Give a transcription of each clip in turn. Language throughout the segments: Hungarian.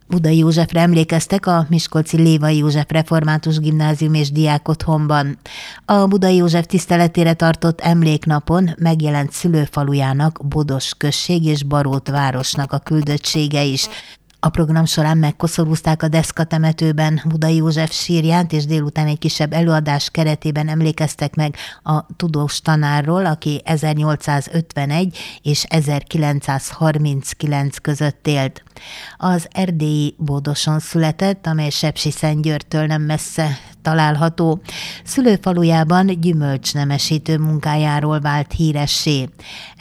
Budai Józsefre emlékeztek a miskolci Lévai József Református Gimnázium és Diákotthonban. A Budai József tiszteletére tartott emléknapon megjelent szülőfalujának, Bodos község és Barót városnak a küldöttsége is. A program során megkoszorúzták a deszkatemetőben Budai József sírját, és délután egy kisebb előadás keretében emlékeztek meg a tudós tanárról, aki 1851 és 1939 között élt. Az erdélyi Bodoson született, amely Sepsiszentgyörgytől nem messze található. Szülőfalujában gyümölcsnemesítő munkájáról vált híressé.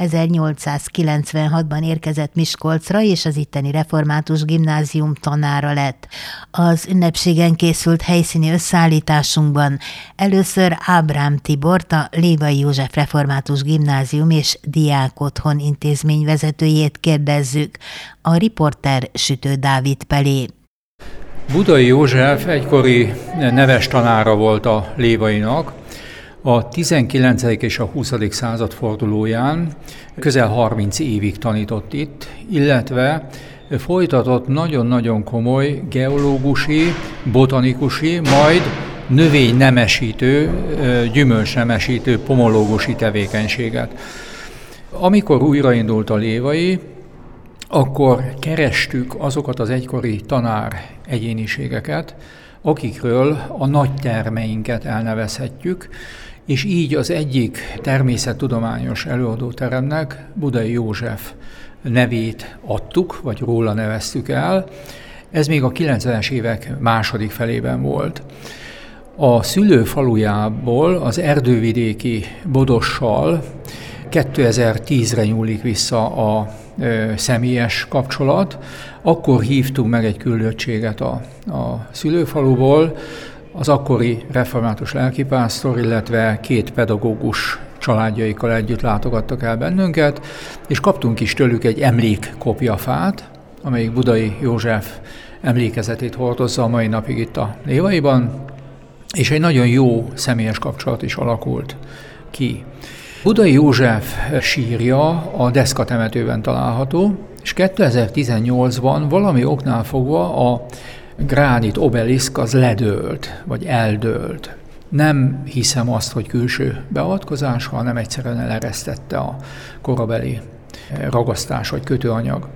1896-ban érkezett Miskolcra, és az itteni református gimnázium tanára lett. Az ünnepségen készült helyszíni összeállításunkban először Ábrám Tibort, a Lévai József Református Gimnázium és Diákotthon intézmény vezetőjét kérdezzük. A riporter Sütő Dávid Pelé. Budai József egykori neves tanára volt a Lévainak. A 19. és a 20. század fordulóján közel 30 évig tanított itt, illetve folytatott nagyon-nagyon komoly geológusi, botanikusi, majd növénynemesítő, gyümölcsnemesítő, pomológusi tevékenységet. Amikor újraindult a Lévai, akkor kerestük azokat az egykori tanár egyéniségeket, akikről a nagy termeinket elnevezhetjük, és így az egyik természettudományos előadóteremnek Budai József nevét adtuk, vagy róla neveztük el. Ez még a 90-es évek második felében volt. A szülőfalujából, az erdővidéki Bodossal 2010-re nyúlik vissza a személyes kapcsolat. Akkor hívtunk meg egy küldöttséget a szülőfaluból, az akkori református lelkipásztor, illetve 2 pedagógus családjaikkal együtt látogattak el bennünket, és kaptunk is tőlük egy emlékkopjafát, amelyik Budai József emlékezetét hordozza a mai napig itt a Lévaiban, és egy nagyon jó személyes kapcsolat is alakult ki. Budai József sírja a deszkatemetőben található, és 2018-ban valami oknál fogva a gránit obeliszk az ledőlt, vagy eldőlt. Nem hiszem azt, hogy külső beavatkozás, hanem egyszerűen eleresztette a korabeli ragasztás vagy kötőanyag.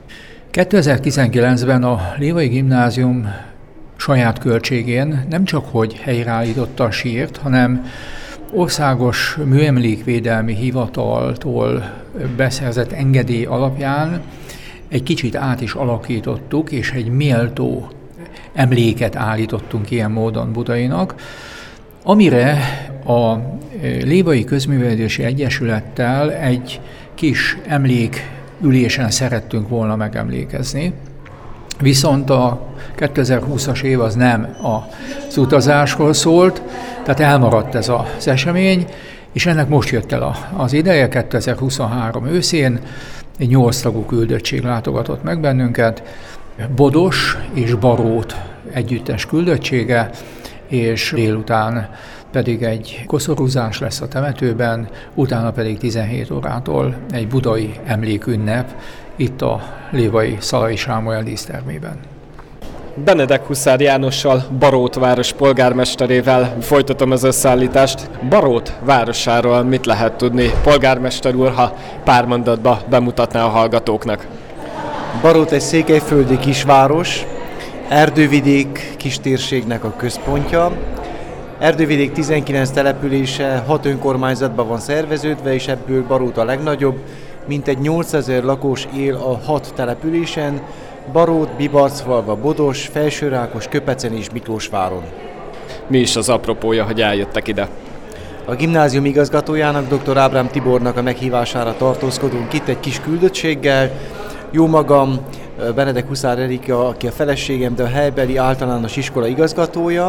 2019-ben a Lévai Gimnázium saját költségén nem csak hogy helyreállította a sírt, hanem országos műemlékvédelmi hivataltól beszerzett engedély alapján egy kicsit át is alakítottuk, és egy méltó emléket állítottunk ilyen módon Budainak, amire a Lévai Közművelődési Egyesülettel egy kis emlékülésen szerettünk volna megemlékezni. Viszont a 2020-as év az nem az utazásról szólt, tehát elmaradt ez az esemény, és ennek most jött el az ideje, 2023 őszén, egy 8 tagú küldöttség látogatott meg bennünket, Bodos és Barót együttes küldöttsége, és délután pedig egy koszorúzás lesz a temetőben, utána pedig 17 órától egy budai emlékünnep itt a Lévai Szalai Sámuel dísztermében. Benedek Huszár Jánossal, Barót város polgármesterével folytatom az összeállítást. Barót városáról mit lehet tudni, polgármester úr, ha pár mondatba bemutatná a hallgatóknak? Barót egy székelyföldi kisváros, erdővidék kistérségnek a központja. Erdővidék 19 települése 6 önkormányzatban van szerveződve, és ebből Barót a legnagyobb. Mintegy 8000 lakos él a 6 településen, Barót, Bibarcfalva, Bodos, Felsőrákos, Köpecen és Miklósváron. Mi is az apropója, hogy eljöttek ide? A gimnázium igazgatójának, dr. Ábrám Tibornak a meghívására tartózkodunk itt egy kis küldöttséggel. Jó magam, Benedek Huszár Erika, aki a feleségem, de a helybeli általános iskola igazgatója,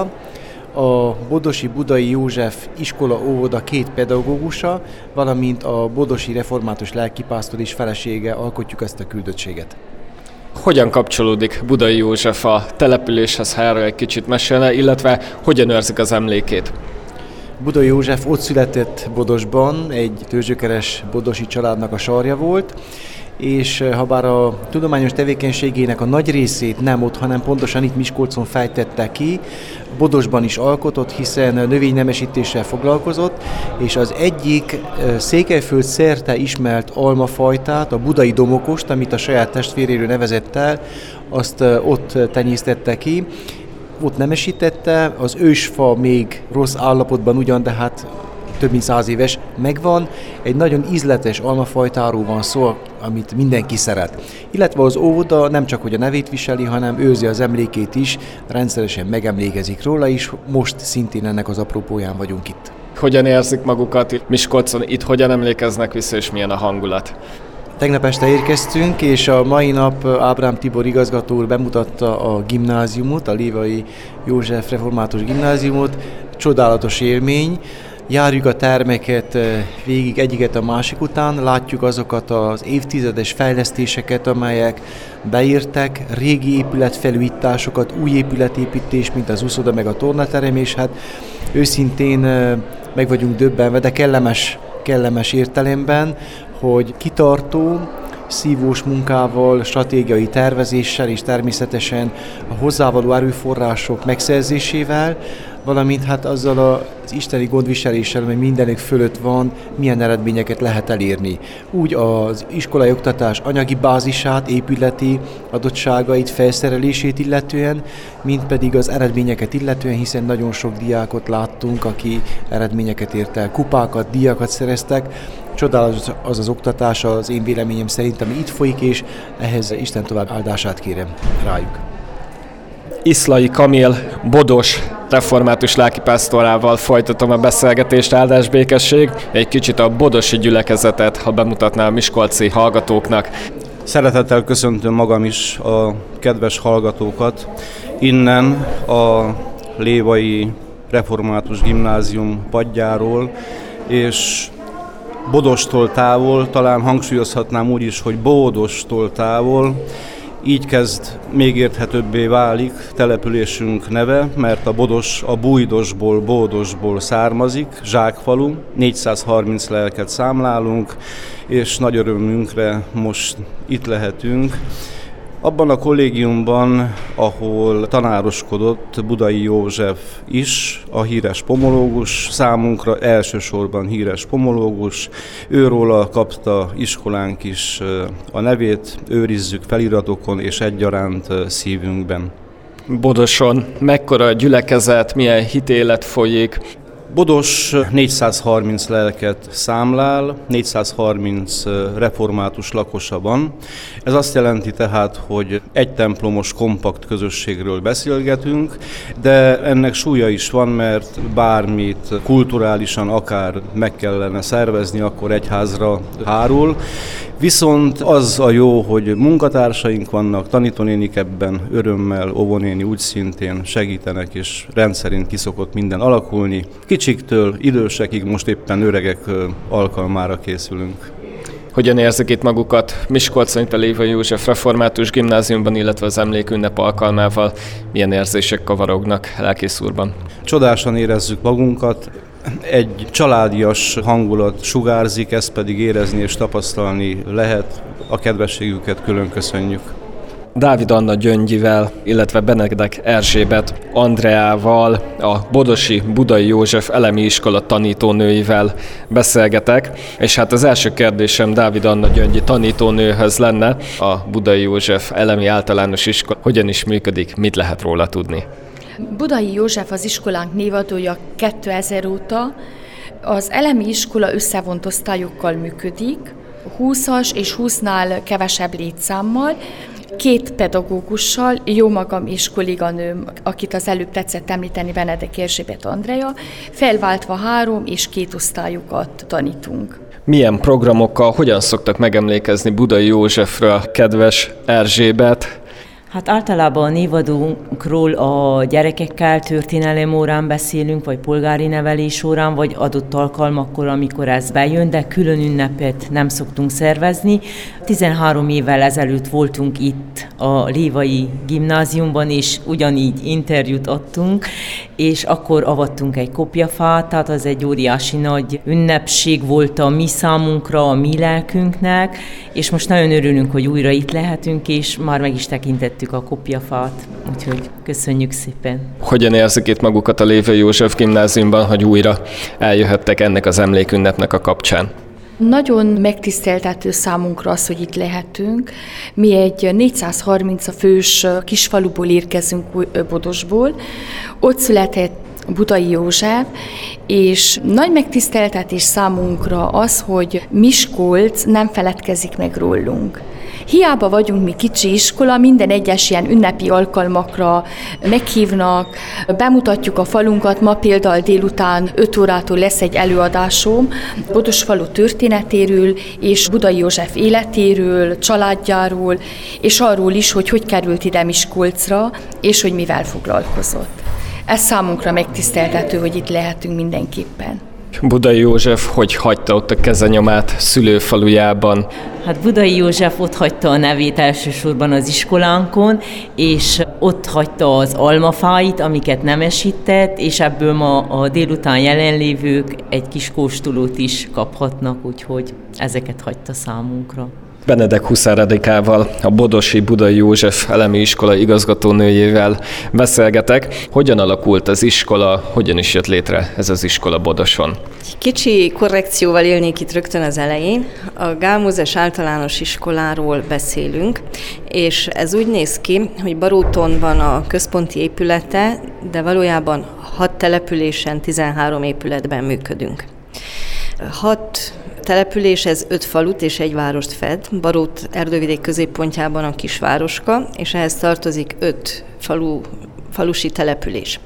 a Bodosi Budai József iskola óvoda 2 pedagógusa, valamint a Bodosi Református lelkipásztor is felesége alkotjuk ezt a küldöttséget. Hogyan kapcsolódik Budai József a településhez, ha erről egy kicsit mesélne, illetve hogyan őrzik az emlékét? Budai József ott született Bodosban, egy törzsökeres bodosi családnak a sarja volt, és ha bár a tudományos tevékenységének a nagy részét nem ott, hanem pontosan itt Miskolcon fejtette ki, Bodosban is alkotott, hiszen növénynemesítéssel foglalkozott, és az egyik Székelyföld szerte ismert almafajtát, a budai domokost, amit a saját testvéréről nevezett el, azt ott tenyésztette ki, ott nemesítette, az ősfa még rossz állapotban ugyan, de hát több mint 100 éves, megvan, egy nagyon ízletes almafajtáról van szó, amit mindenki szeret. Illetve az óvoda nem csak hogy a nevét viseli, hanem őrzi az emlékét is, rendszeresen megemlékezik róla is, most szintén ennek az apropóján vagyunk itt. Hogyan érzik magukat itt Miskolcon, itt hogyan emlékeznek vissza, és milyen a hangulat? Tegnap este érkeztünk, és a mai nap Ábrám Tibor igazgató úr bemutatta a gimnáziumot, a Lévai József Református Gimnáziumot. Csodálatos élmény. Járjuk a termeket végig egyiket a másik után, látjuk azokat az évtizedes fejlesztéseket, amelyek beértek, régi épületfelújításokat, új épületépítés, mint az úszoda meg a tornaterem, és hát őszintén meg vagyunk döbbenve, de kellemes értelemben, hogy kitartó, szívós munkával, stratégiai tervezéssel és természetesen a hozzávaló erőforrások megszerzésével, valamint hát azzal az isteni gondviseléssel, amely mindenek fölött van, milyen eredményeket lehet elérni. Úgy az iskolai oktatás anyagi bázisát, épületi adottságait, felszerelését illetően, mint pedig az eredményeket illetően, hiszen nagyon sok diákot láttunk, aki eredményeket ért el, kupákat, díjakat szereztek. Csodálatos az az oktatás az én véleményem szerint, ami itt folyik, és ehhez Isten tovább áldását kérem rájuk. Iszlai Kamil Bodos református lelkipásztorával folytatom a beszélgetést, áldás békesség. Egy kicsit a bodosi gyülekezetet, ha bemutatná a miskolci hallgatóknak. Szeretettel köszöntöm magam is a kedves hallgatókat. Innen a Lévai Református Gimnázium padjáról, és Bodostól távol, talán hangsúlyozhatnám úgy is, hogy Bódostól távol, így kezd még érthetőbbé válik településünk neve, mert a Bodos a Bújdosból, Bódosból származik, zsákfalu, 430 lelket számlálunk, és nagy örömünkre most itt lehetünk. Abban a kollégiumban, ahol tanároskodott Budai József is, a híres pomológus, számunkra elsősorban híres pomológus, őróla kapta iskolánk is a nevét, őrizzük feliratokon és egyaránt szívünkben. Bodoson mekkora gyülekezet, milyen hitélet folyik? Bodos 430 lelket számlál, 430 református lakosa van. Ez azt jelenti tehát, hogy egy templomos kompakt közösségről beszélgetünk, de ennek súlya is van, mert bármit kulturálisan akár meg kellene szervezni, akkor egyházra hárul. Viszont az a jó, hogy munkatársaink vannak, tanítónénik ebben örömmel, óvónéni úgy szintén segítenek, és rendszerint ki szokott minden alakulni. Kicsiktől idősekig, most éppen öregek alkalmára készülünk. Hogyan érzik itt magukat Miskolcon, itt a Lévai József Református Gimnáziumban, illetve az emlékünnep alkalmával? Milyen érzések kavarognak lelkész úrban? Csodásan érezzük magunkat. Egy családias hangulat sugárzik, ezt pedig érezni és tapasztalni lehet. A kedvességüket külön köszönjük. Dávid Anna Gyöngyivel, illetve Benedek Erzsébet Andreával, a bodosi Budai József Elemi Iskola tanítónőivel beszélgetek, és hát az első kérdésem Dávid Anna Gyöngyi tanítónőhöz lenne, a Budai József Elemi Általános Iskola hogyan is működik, mit lehet róla tudni? Budai József az iskolánk névadója 2000 óta. Az elemi iskola összevont osztályokkal működik, 20-as és 20-nál kevesebb létszámmal, 2 pedagógussal, jó magam és kolléganőm, akit az előbb tetszett említeni, Benedek Erzsébet Andrea, felváltva 3 és 2 osztályokat tanítunk. Milyen programokkal, hogyan szoktak megemlékezni Budai Józsefről, kedves Erzsébet? Hát általában a névadunkról a gyerekekkel történelem órán beszélünk, vagy polgári nevelés órán, vagy adott alkalmakkor, amikor ez bejön, de külön ünnepet nem szoktunk szervezni. 13 évvel ezelőtt voltunk itt a Lévai Gimnáziumban, és ugyanígy interjút adtunk, és akkor avattunk egy kopjafát, tehát az egy óriási nagy ünnepség volt a mi számunkra, a mi lelkünknek, és most nagyon örülünk, hogy újra itt lehetünk, és már meg is tekintettük a kopjafát, úgyhogy köszönjük szépen. Hogyan érzik itt magukat a Lévai József Gimnáziumban, hogy újra eljöhettek ennek az emlékünnepnek a kapcsán? Nagyon megtiszteltető számunkra az, hogy itt lehetünk. Mi egy 430 fős kisfaluból érkezünk, Bodosból. Ott született Budai József, és nagy megtiszteltetés számunkra az, hogy Miskolc nem feledkezik meg rólunk. Hiába vagyunk mi kicsi iskola, minden egyes ilyen ünnepi alkalmakra meghívnak, bemutatjuk a falunkat, ma például délután 5 órától lesz egy előadásom Bodos falu történetéről, és Budai József életéről, családjáról, és arról is, hogy került ide Miskolcra, és hogy mivel foglalkozott. Ez számunkra megtiszteltető, hogy itt lehetünk mindenképpen. Budai József hogy hagyta ott a kezenyomát szülőfalujában? Hát Budai József ott hagyta a nevét elsősorban az iskolánkon, és ott hagyta az almafáit, amiket nemesített, és ebből ma a délután jelenlévők egy kis kóstolót is kaphatnak, úgyhogy ezeket hagyta számunkra. Benedek Huszár Erikával, a bodosi Budai József elemi iskola igazgatónőjével beszélgetek. Hogyan alakult az iskola, hogyan is jött létre ez az iskola Bodoson? Kicsi korrekcióval élnék itt rögtön az elején. A Gál Mózes általános iskoláról beszélünk, és ez úgy néz ki, hogy Baróton van a központi épülete, de valójában 6 településen, 13 épületben működünk. 6 település, ez 5 falut és egy várost fed. Barót Erdővidék középpontjában a kisvároska, és ehhez tartozik 5 falusi település.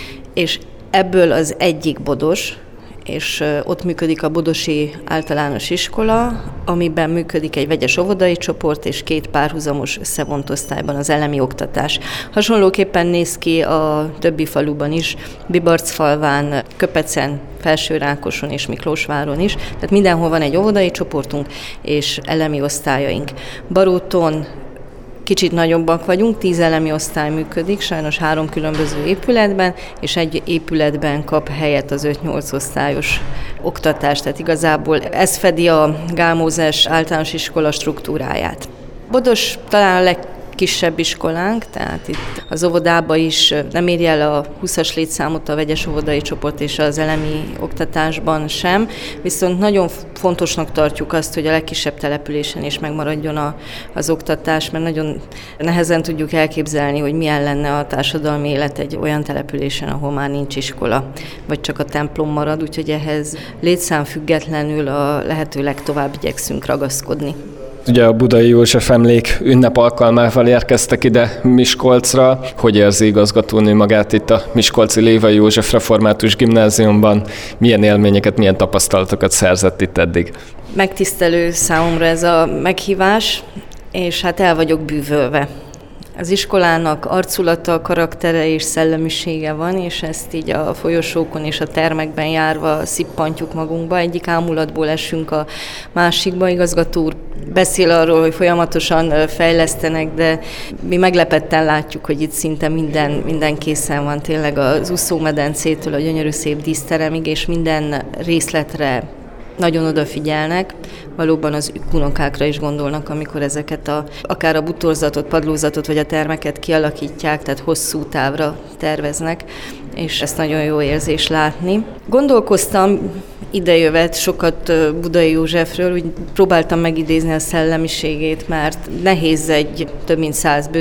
És ebből az egyik Bodos, és ott működik a bodosi általános iskola, amiben működik egy vegyes óvodai csoport, és 2 párhuzamos összevont osztályban az elemi oktatás. Hasonlóképpen néz ki a többi faluban is, Bibarcfalván, Köpecen, Felsőrákoson és Miklósváron is. Tehát mindenhol van egy óvodai csoportunk és elemi osztályaink. Baróton kicsit nagyobbak vagyunk, 10 elemi osztály működik, sajnos 3 különböző épületben, és egy épületben kap helyet az 5-8 osztályos oktatás, tehát igazából ez fedi a Gál Mózes általános iskola struktúráját. Bodos talán a legkisebb iskolánk, tehát itt az óvodába is nem érje el a 20-as létszámot a vegyes óvodai csoport és az elemi oktatásban sem, viszont nagyon fontosnak tartjuk azt, hogy a legkisebb településen is megmaradjon az oktatás, mert nagyon nehezen tudjuk elképzelni, hogy milyen lenne a társadalmi élet egy olyan településen, ahol már nincs iskola, vagy csak a templom marad, úgyhogy ehhez létszám függetlenül a lehető legtovább igyekszünk ragaszkodni. Ugye a Budai József emlék ünnep alkalmával érkeztek ide Miskolcra. Hogy érzi igazgatónő magát itt a Miskolci Lévai József Református Gimnáziumban? Milyen élményeket, milyen tapasztalatokat szerzett itt eddig? Megtisztelő számomra ez a meghívás, és hát el vagyok bűvölve. Az iskolának arculata, karaktere és szellemisége van, és ezt így a folyosókon és a termekben járva szippantjuk magunkba. Egyik ámulatból esünk a másikba. Igazgató úr beszél arról, hogy folyamatosan fejlesztenek, de mi meglepetten látjuk, hogy itt szinte minden készen van, tényleg az úszómedencétől a gyönyörű szép díszteremig, és minden részletre nagyon odafigyelnek, valóban az unokákra is gondolnak, amikor ezeket akár a butorzatot, padlózatot vagy a termeket kialakítják, tehát hosszú távra terveznek, és ezt nagyon jó érzés látni. Gondolkoztam idejövet sokat Budai Józsefről, úgy próbáltam megidézni a szellemiségét, mert nehéz egy több mint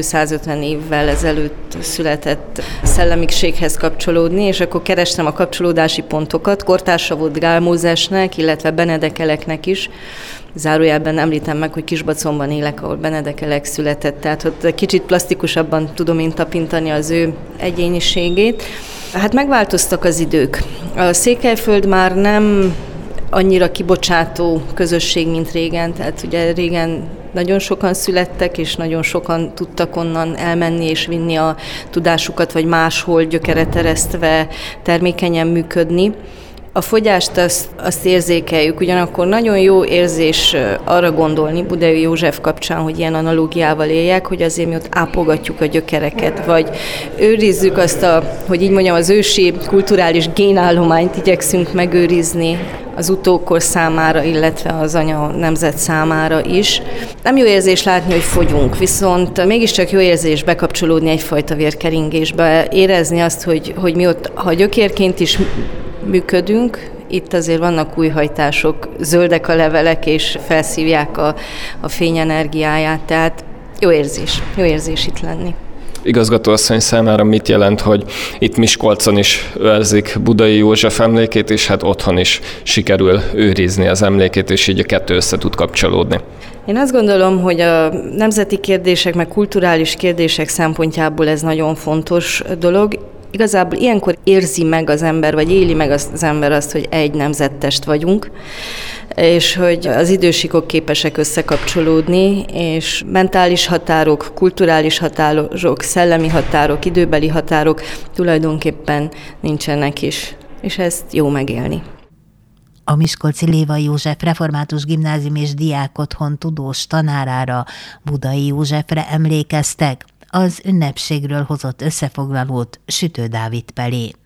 150 évvel ezelőtt született szellemiséghez kapcsolódni, és akkor kerestem a kapcsolódási pontokat. Kortársa volt Gál Mózesnek, illetve Benedekeleknek is. Zárójelben említem meg, hogy Kisbacomban élek, ahol Benedekelek született, tehát ott kicsit plastikusabban tudom én tapintani az ő egyéniségét. Hát megváltoztak az idők. A Székelyföld már nem annyira kibocsátó közösség, mint régen, tehát ugye régen nagyon sokan születtek, és nagyon sokan tudtak onnan elmenni és vinni a tudásukat, vagy máshol gyökeret eresztve termékenyen működni. A fogyást azt érzékeljük, ugyanakkor nagyon jó érzés arra gondolni Budai József kapcsán, hogy ilyen analógiával éljek, hogy azért mi ott ápogatjuk a gyökereket, vagy őrizzük azt hogy így mondjam, az ősi kulturális génállományt igyekszünk megőrizni az utókor számára, illetve az anya nemzet számára is. Nem jó érzés látni, hogy fogyunk, viszont mégiscsak jó érzés bekapcsolódni egyfajta vérkeringésbe, érezni azt, hogy mi ott, ha gyökérként is működünk, itt azért vannak újhajtások, zöldek a levelek, és felszívják a fényenergiáját, tehát jó érzés itt lenni. Igazgatóasszony számára mit jelent, hogy itt Miskolcon is őrzik Budai József emlékét, és hát otthon is sikerül őrizni az emlékét, és így a kettő össze tud kapcsolódni? Én azt gondolom, hogy a nemzeti kérdések, meg kulturális kérdések szempontjából ez nagyon fontos dolog. Igazából ilyenkor érzi meg az ember, vagy éli meg az ember azt, hogy egy nemzettest vagyunk, és hogy az idősíkok képesek összekapcsolódni, és mentális határok, kulturális határok, szellemi határok, időbeli határok tulajdonképpen nincsenek is, és ezt jó megélni. A miskolci Lévai József Református Gimnázium és Diákotthon tudós tanárára, Budai Józsefre emlékeztek. Az ünnepségről hozott összefoglalót Sütő Dávid Pelé.